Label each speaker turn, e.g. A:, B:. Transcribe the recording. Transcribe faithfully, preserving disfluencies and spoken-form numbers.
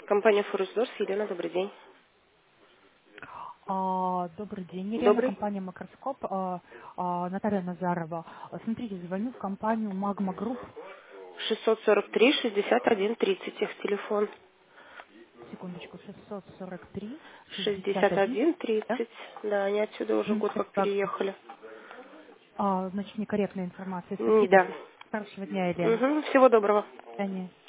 A: Компания Форестдорс, Елена, добрый день.
B: А, Добрый день, Елена,
A: Добрый.
B: компания «Макроскоп», а, а, Наталья Назарова. А, Смотрите, звоню в компанию «Магма Групп».
A: шестьсот сорок три шестьдесят один тридцать их телефон.
B: Секундочку, шестьсот сорок три шестьдесят
A: шестьдесят
B: один.
A: один
B: Да?
A: тридцать. Да, они отсюда уже
B: Мгм,
A: год как
B: спасибо.
A: переехали.
B: А, Значит, некорректная информация.
A: М,
B: Спасибо.
A: Да.
B: Хорошего дня, Елена.
A: Мгм, всего доброго.
B: До свидания.